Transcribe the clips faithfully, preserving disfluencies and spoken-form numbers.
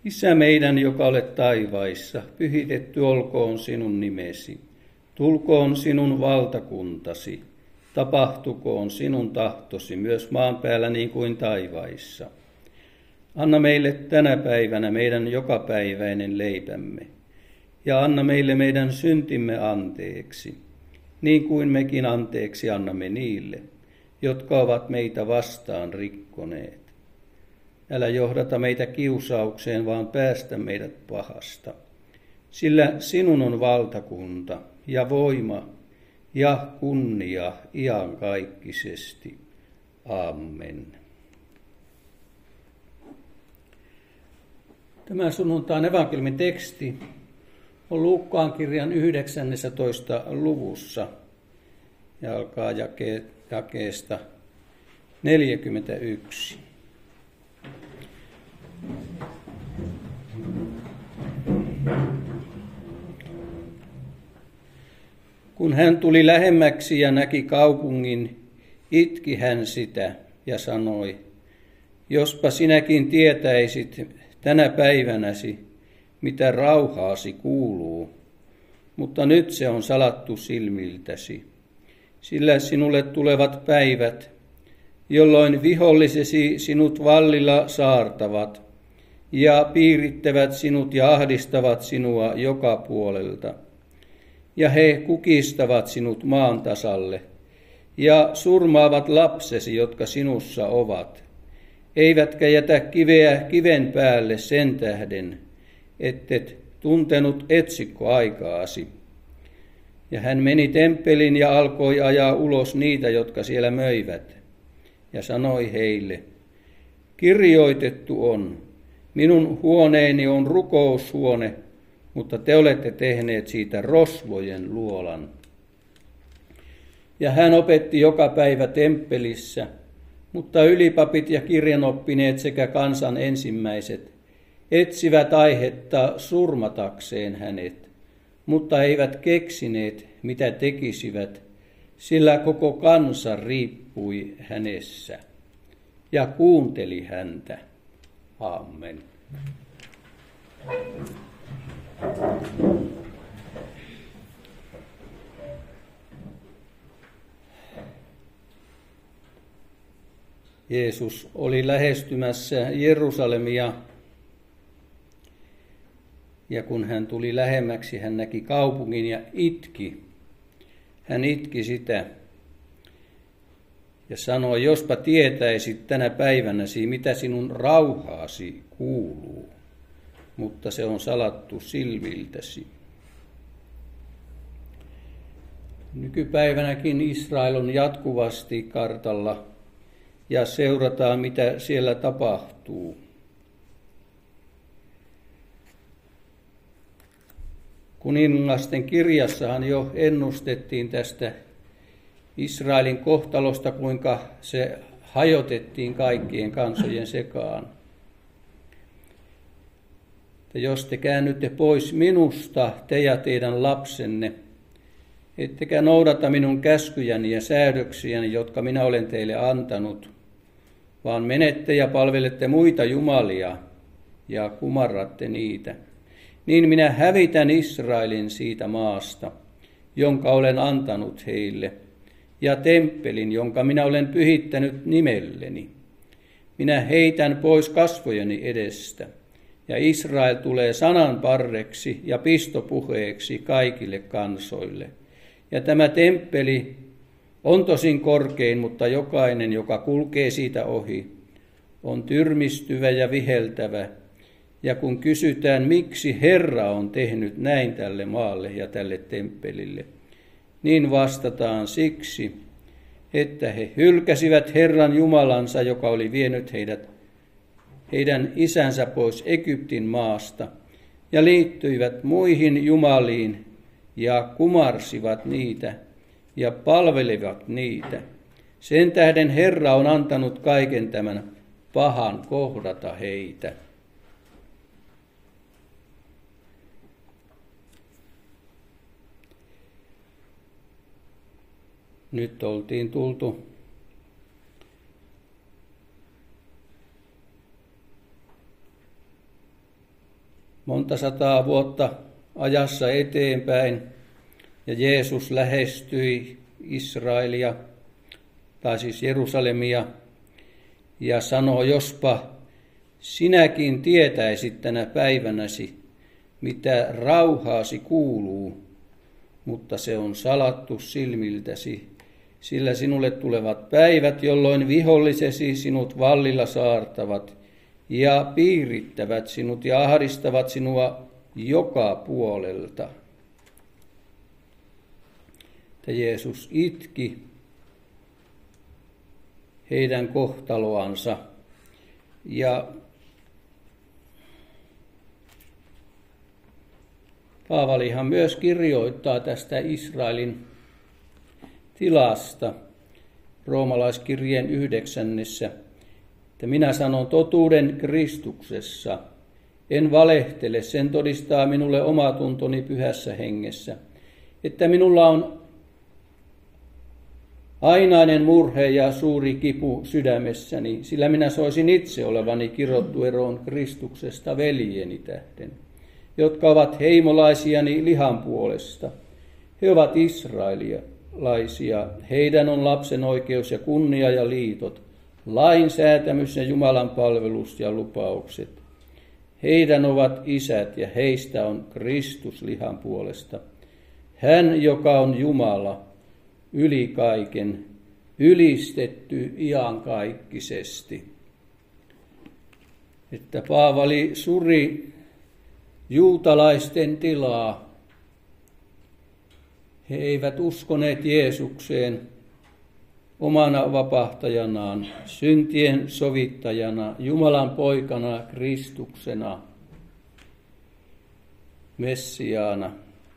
Isä meidän, joka olet taivaissa, pyhitetty olkoon sinun nimesi. Tulkoon sinun valtakuntasi. Tapahtukoon sinun tahtosi myös maan päällä niin kuin taivaissa. Anna meille tänä päivänä meidän jokapäiväinen leipämme. Ja anna meille meidän syntimme anteeksi, niin kuin mekin anteeksi annamme niille, jotka ovat meitä vastaan rikkoneet. Älä johdata meitä kiusaukseen, vaan päästä meidät pahasta. Sillä sinun on valtakunta ja voima ja kunnia iankaikkisesti. Amen. Tämä sunnuntain evankeliumin teksti on Luukkaan kirjan yhdeksännentoista luvussa ja alkaa jake, jakeesta neljäkymmentäyksi. Kun hän tuli lähemmäksi ja näki kaupungin, itki hän sitä ja sanoi, jospa sinäkin tietäisit tänä päivänäsi, mitä rauhaasi kuuluu, mutta nyt se on salattu silmiltäsi. Sillä sinulle tulevat päivät, jolloin vihollisesi sinut vallilla saartavat ja piirittävät sinut ja ahdistavat sinua joka puolelta. Ja he kukistavat sinut maan tasalle ja surmaavat lapsesi, jotka sinussa ovat, eivätkä jätä kiveä kiven päälle sen tähden, ettet tuntenut etsikkoaikaasi. Ja hän meni temppelin ja alkoi ajaa ulos niitä, jotka siellä möivät, ja sanoi heille, kirjoitettu on, minun huoneeni on rukoushuone, mutta te olette tehneet siitä rosvojen luolan. Ja hän opetti joka päivä temppelissä, mutta ylipapit ja kirjanoppineet sekä kansan ensimmäiset etsivät aihetta surmatakseen hänet, mutta eivät keksineet, mitä tekisivät, sillä koko kansa riippui hänessä ja kuunteli häntä. Amen. Jeesus oli lähestymässä Jerusalemia, ja kun hän tuli lähemmäksi, hän näki kaupungin ja itki. Hän itki sitä ja sanoi, jospa tietäisit tänä päivänäsi, mitä sinun rauhaasi kuuluu, mutta se on salattu silmiltäsi. Nykypäivänäkin Israel on jatkuvasti kartalla ja seurataan, mitä siellä tapahtuu. Kuningasten kirjassahan jo ennustettiin tästä Israelin kohtalosta, kuinka se hajotettiin kaikkien kansojen sekaan. Että jos te käännytte pois minusta, te ja teidän lapsenne, ettekä noudata minun käskyjäni ja säädöksiäni, jotka minä olen teille antanut, vaan menette ja palvelette muita jumalia ja kumarratte niitä, niin minä hävitän Israelin siitä maasta, jonka olen antanut heille, ja temppelin, jonka minä olen pyhittänyt nimelleni. Minä heitän pois kasvojeni edestä, ja Israel tulee sanan parreksi ja pistopuheeksi kaikille kansoille. Ja tämä temppeli on tosin korkein, mutta jokainen, joka kulkee siitä ohi, on tyrmistyvä ja viheltävä. Ja kun kysytään, miksi Herra on tehnyt näin tälle maalle ja tälle temppelille, niin vastataan siksi, että he hylkäsivät Herran Jumalansa, joka oli vienyt heidät, heidän isänsä pois Egyptin maasta, ja liittyivät muihin jumaliin ja kumarsivat niitä ja palvelivat niitä. Sen tähden Herra on antanut kaiken tämän pahan kohdata heitä. Nyt oltiin tultu monta sataa vuotta ajassa eteenpäin, ja Jeesus lähestyi Israelia, tai siis Jerusalemia, ja sanoi, jospa sinäkin tietäisit tänä päivänäsi, mitä rauhaasi kuuluu, mutta se on salattu silmiltäsi, sillä sinulle tulevat päivät, jolloin vihollisesi sinut vallilla saartavat ja piirittävät sinut ja ahdistavat sinua joka puolelta. Ja Jeesus itki heidän kohtaloansa. Ja Paavalihan myös kirjoittaa tästä Israelin tilasta roomalaiskirjeen yhdeksännessä, että minä sanon totuuden Kristuksessa, en valehtele, sen todistaa minulle omatuntoni pyhässä hengessä, että minulla on ainainen murhe ja suuri kipu sydämessäni, sillä minä soisin itse olevani kirottu eroon Kristuksesta veljeni tähden, jotka ovat heimolaisiani lihan puolesta. He ovat israelilaisia, heidän on lapsen oikeus ja kunnia ja liitot, lain säätämys ja Jumalan palvelus ja lupaukset. Heidän ovat isät ja heistä on Kristus lihan puolesta. Hän, joka on Jumala, yli kaiken, ylistetty iankaikkisesti. Että Paavali suri juutalaisten tilaa. He eivät uskoneet Jeesukseen omana vapahtajanaan, syntien sovittajana, Jumalan poikana, Kristuksena, Messiaana,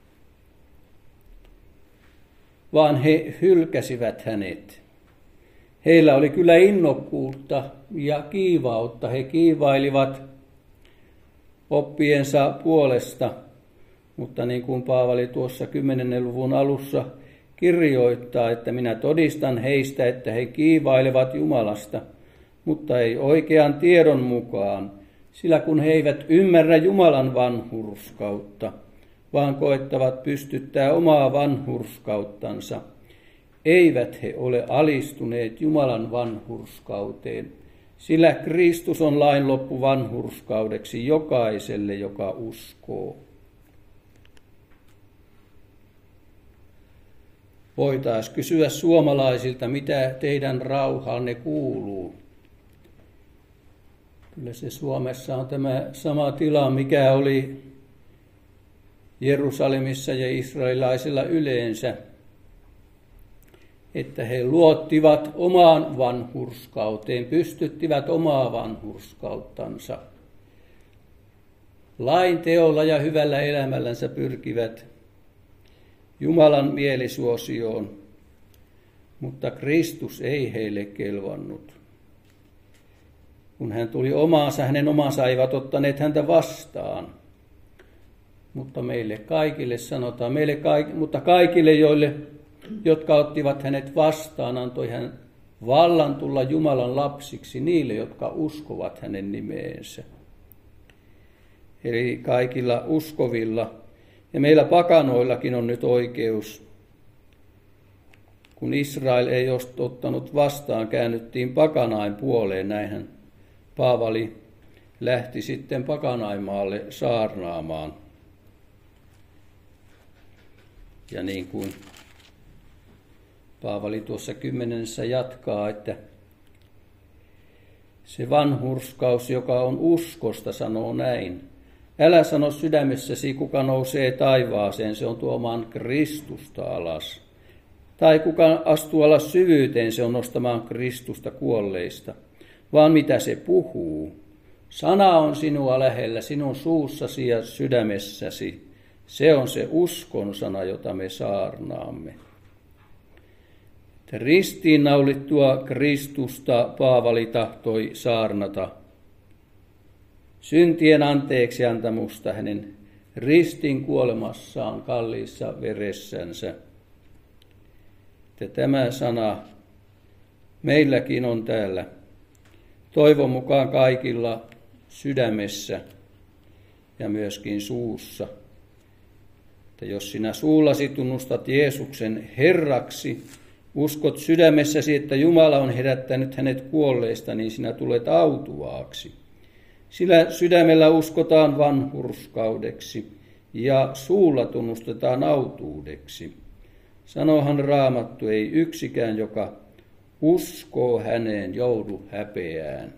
vaan he hylkäsivät hänet. Heillä oli kyllä innokkuutta ja kiivautta. He kiivailivat oppiensa puolesta, mutta niin kuin Paavali tuossa kymmenennen luvun alussa kirjoittaa, että minä todistan heistä, että he kiivailevat Jumalasta, mutta ei oikean tiedon mukaan, sillä kun he eivät ymmärrä Jumalan vanhurskautta, vaan koettavat pystyttää omaa vanhurskauttansa, eivät he ole alistuneet Jumalan vanhurskauteen, sillä Kristus on lain loppu vanhurskaudeksi jokaiselle, joka uskoo. Voitaisiin kysyä suomalaisilta, mitä teidän rauhaanne kuuluu. Kyllä se Suomessa on tämä sama tila, mikä oli Jerusalemissa ja israelilaisilla yleensä, että he luottivat omaan vanhurskauteen, pystyttivät omaa vanhurskauttansa. Lain teolla ja hyvällä elämällänsä pyrkivät Jumalan mielisuosioon, mutta Kristus ei heille kelvannut. Kun hän tuli omaansa, hänen omansa eivät ottaneet häntä vastaan. Mutta meille kaikille sanotaan, meille kaik, mutta kaikille, joille, jotka ottivat hänet vastaan, antoi hän vallan tulla Jumalan lapsiksi niille, jotka uskovat hänen nimeensä. Eli kaikilla uskovilla, ja meillä pakanoillakin on nyt oikeus. Kun Israel ei ole ottanut vastaan, käännyttiin pakanain puoleen, näinhän Paavali lähti sitten Pakanaimaalle saarnaamaan. Ja niin kuin Paavali tuossa kymmenessä jatkaa, että se vanhurskaus, joka on uskosta, sanoo näin. Älä sano sydämessäsi, kuka nousee taivaaseen, se on tuomaan Kristusta alas. Tai kuka astuu alas syvyyteen, se on nostamaan Kristusta kuolleista. Vaan mitä se puhuu? Sana on sinua lähellä, sinun suussasi ja sydämessäsi. Se on se uskon sana, jota me saarnaamme. Ristiinnaulittua Kristusta Paavali tahtoi saarnata. Syntien anteeksiantamusta hänen ristin kuolemassaan kalliissa veressänsä. Että tämä sana meilläkin on täällä toivon mukaan kaikilla sydämessä. ja myöskin suussa. Että jos sinä suullasi tunnustat Jeesuksen Herraksi, uskot sydämessäsi, että Jumala on herättänyt hänet kuolleista, niin sinä tulet autuaaksi. Sillä sydämellä uskotaan vanhurskaudeksi ja suulla tunnustetaan autuudeksi. Sanohan Raamattu, ei yksikään, joka uskoo häneen, joudu häpeään.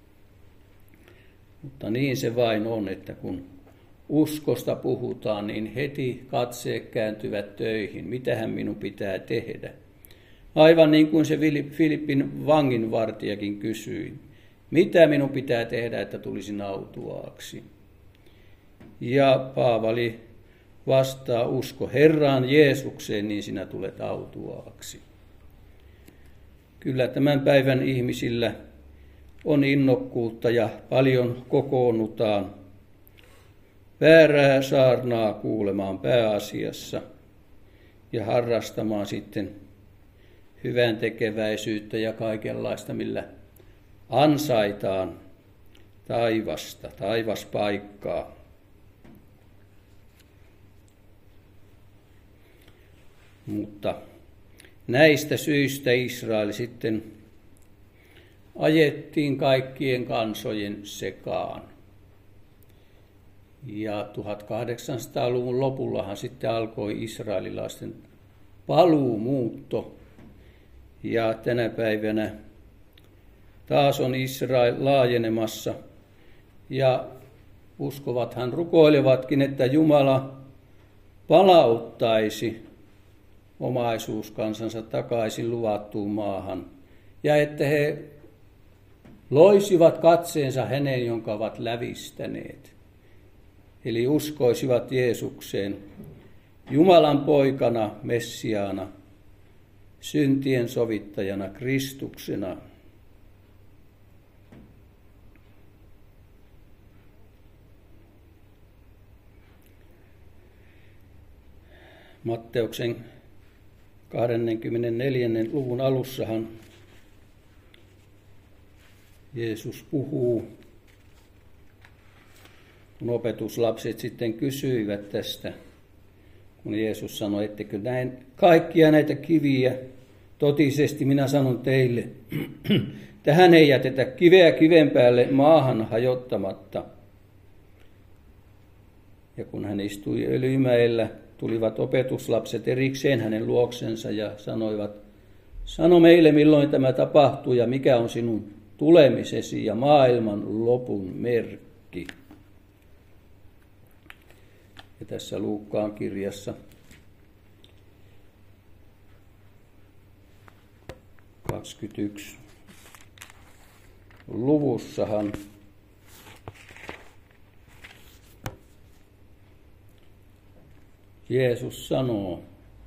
Mutta niin se vain on, että kun uskosta puhutaan, niin heti katseet kääntyvät töihin. Mitähän minun pitää tehdä? Aivan niin kuin se Filippin vanginvartijakin kysyi. Mitä minun pitää tehdä, että tulisin autuaaksi? Ja Paavali vastaa, usko Herraan Jeesukseen, niin sinä tulet autuaaksi. Kyllä tämän päivän ihmisillä on innokkuutta ja paljon kokoonnutaan väärää saarnaa kuulemaan pääasiassa ja harrastamaan sitten hyvän tekeväisyyttä ja kaikenlaista, millä ansaitaan taivasta, taivaspaikkaa. Mutta näistä syistä Israel sitten ajettiin kaikkien kansojen sekaan. Ja tuhatkahdeksansataaluvun lopullahan sitten alkoi israelilaisten paluumuutto. Ja tänä päivänä taas on Israel laajenemassa. Ja uskovathan rukoilevatkin, että Jumala palauttaisi omaisuuskansansa takaisin luvattuun maahan. Ja että he loisivat katseensa häneen, jonka ovat lävistäneet. Eli uskoisivat Jeesukseen Jumalan poikana, Messiaana, syntien sovittajana, Kristuksena. Matteuksen kaksikymmentäneljännen luvun alussahan Jeesus puhuu, kun opetuslapset sitten kysyivät tästä, kun Jeesus sanoi, ettekö näin kaikkia näitä kiviä, totisesti minä sanon teille, tähän ei jätetä kiveä kiven päälle maahan hajottamatta. Ja kun hän istui Öljymäellä, tulivat opetuslapset erikseen hänen luoksensa ja sanoivat, sano meille milloin tämä tapahtuu ja mikä on sinun tulemisesi ja maailman lopun merkki. Ja tässä Luukkaan kirjassa kaksikymmentäyksi luvussahan Jeesus sanoo,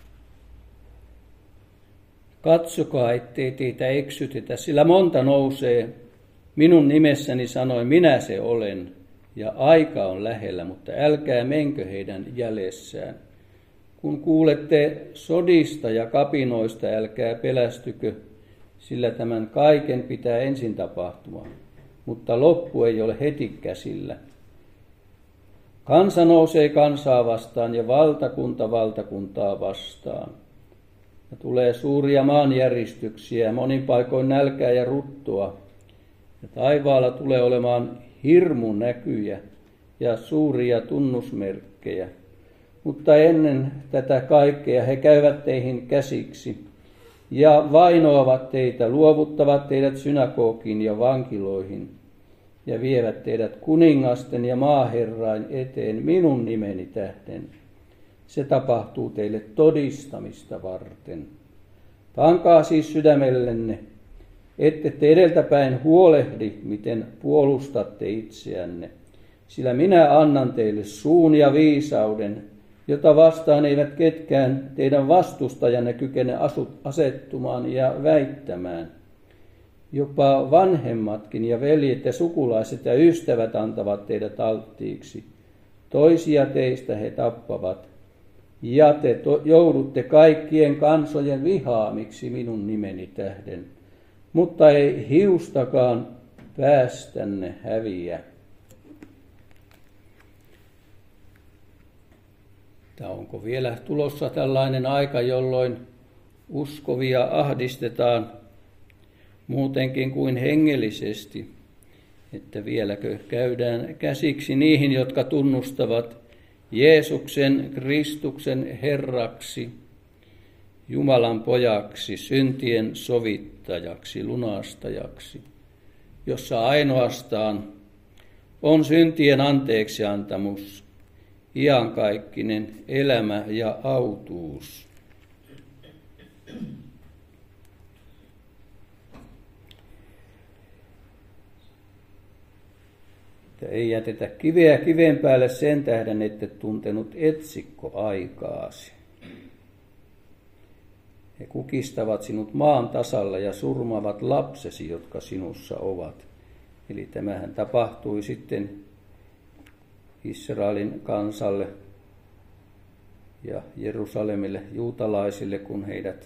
katsokaa, ettei teitä eksytetä, sillä monta nousee minun nimessäni sanoi, minä se olen, ja aika on lähellä, mutta älkää menkö heidän jäljessään. Kun kuulette sodista ja kapinoista, älkää pelästykö, sillä tämän kaiken pitää ensin tapahtua, mutta loppu ei ole heti käsillä. Kansa nousee kansaa vastaan ja valtakunta valtakuntaa vastaan. Ja tulee suuria maanjäristyksiä, monin paikoin nälkää ja ruttoa. Ja taivaalla tulee olemaan hirmun näkyjä ja suuria tunnusmerkkejä. Mutta ennen tätä kaikkea he käyvät teihin käsiksi ja vainoavat teitä, luovuttavat teidät synagogiin ja vankiloihin ja vievät teidät kuningasten ja maaherrain eteen minun nimeni tähden. Se tapahtuu teille todistamista varten. Pankaa siis sydämellenne, ette te edeltäpäin huolehdi, miten puolustatte itseänne, sillä minä annan teille suun ja viisauden, jota vastaan eivät ketkään teidän vastustajanne kykene asettumaan ja väittämään. Jopa vanhemmatkin ja veljet ja sukulaiset ja ystävät antavat teidät alttiiksi. Toisia teistä he tappavat, ja te to- joudutte kaikkien kansojen vihaamiksi minun nimeni tähden, mutta ei hiustakaan päästänne häviä. että onko vielä tulossa tällainen aika, jolloin uskovia ahdistetaan muutenkin kuin hengellisesti, että vieläkö käydään käsiksi niihin, jotka tunnustavat Jeesuksen Kristuksen Herraksi, Jumalan pojaksi, syntien sovittajaksi, lunastajaksi, jossa ainoastaan on syntien anteeksiantamus, iankaikkinen elämä ja autuus. Ei jätetä kiveä kiven päälle sen tähden, ette tuntenut etsikkoaikaasi. He kukistavat sinut maan tasalla ja surmavat lapsesi, jotka sinussa ovat. Eli tämähän tapahtui sitten Israelin kansalle ja Jerusalemille juutalaisille, kun heidät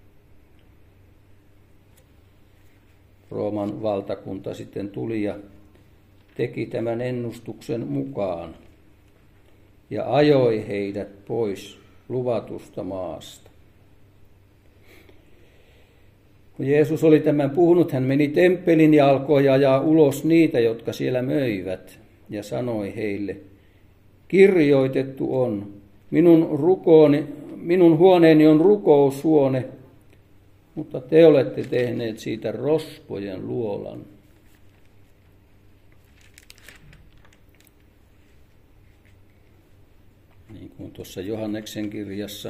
Rooman valtakunta sitten tuli ja teki tämän ennustuksen mukaan ja ajoi heidät pois luvatusta maasta. Kun Jeesus oli tämän puhunut, hän meni temppelin ja alkoi ajaa ulos niitä, jotka siellä möivät, ja sanoi heille, kirjoitettu on, minun, rukooni, minun huoneeni on rukoushuone, mutta te olette tehneet siitä rosvojen luolan. Niin kuin tuossa Johanneksen kirjassa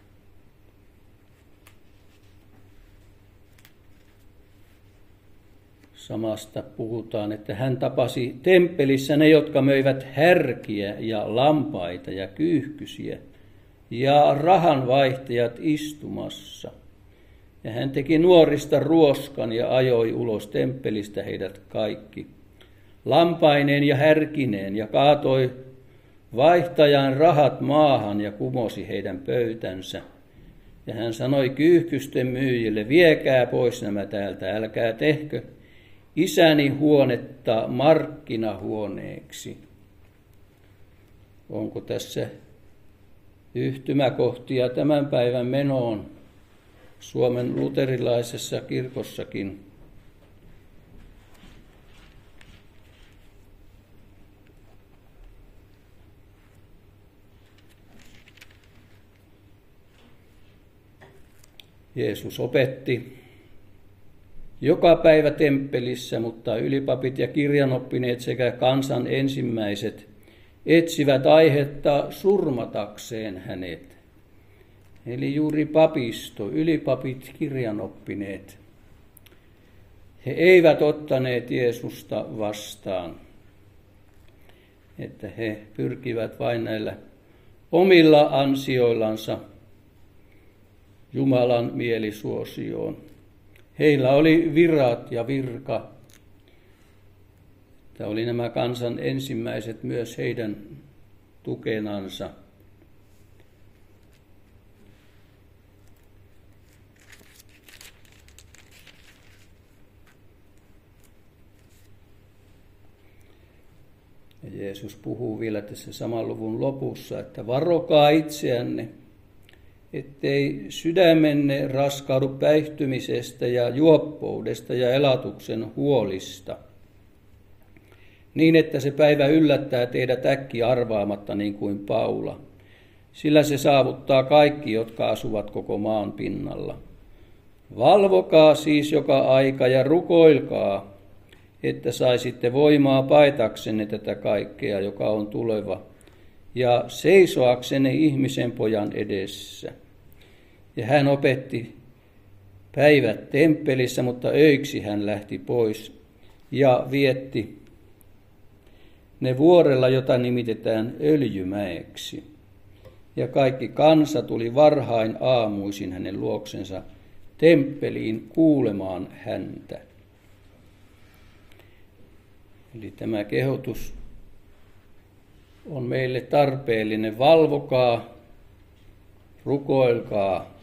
samasta puhutaan, että hän tapasi temppelissä ne, jotka möivät härkiä ja lampaita ja kyyhkysiä ja rahanvaihtajat istumassa. Ja hän teki nuorista ruoskan ja ajoi ulos temppelistä heidät kaikki, lampaineen ja härkineen, ja kaatoi vaihtajan rahat maahan ja kumosi heidän pöytänsä. Ja hän sanoi kyyhkysten myyjille, viekää pois nämä täältä, älkää tehkö isäni huonetta markkinahuoneeksi. Onko tässä yhtymäkohtia tämän päivän menoon Suomen luterilaisessa kirkossakin? Jeesus opetti joka päivä temppelissä, mutta ylipapit ja kirjanoppineet sekä kansan ensimmäiset etsivät aihetta surmatakseen hänet. Eli juuri papisto, ylipapit, kirjanoppineet. He eivät ottaneet Jeesusta vastaan, että he pyrkivät vain näillä omilla ansioillansa Jumalan mielisuosioon. Heillä oli virat ja virka. Tämä oli nämä kansan ensimmäiset myös heidän tukenansa. Ja Jeesus puhuu vielä tässä saman luvun lopussa, että varokaa itseänne, ettei sydämenne raskaudu päihtymisestä ja juoppoudesta ja elatuksen huolista, niin että se päivä yllättää teidät äkki arvaamatta niin kuin Paula, sillä se saavuttaa kaikki, jotka asuvat koko maan pinnalla. Valvokaa siis joka aika ja rukoilkaa, että saisitte voimaa paitaksenne tätä kaikkea, joka on tuleva, ja seisoaksenne ihmisen pojan edessä. Ja hän opetti päivät temppelissä, mutta öiksi hän lähti pois ja vietti ne vuorella, jota nimitetään Öljymäeksi. Ja kaikki kansa tuli varhain aamuisin hänen luoksensa temppeliin kuulemaan häntä. Eli tämä kehotus on meille tarpeellinen. Valvokaa, rukoilkaa.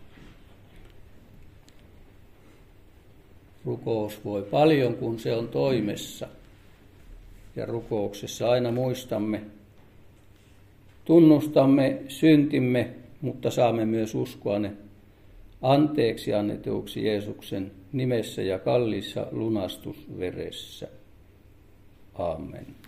Rukous voi paljon, kun se on toimessa. Ja rukouksessa aina muistamme Tunnustamme syntimme, mutta saamme myös uskoa ne anteeksi annetuksi Jeesuksen nimessä ja kalliissa lunastusveressä. Amen.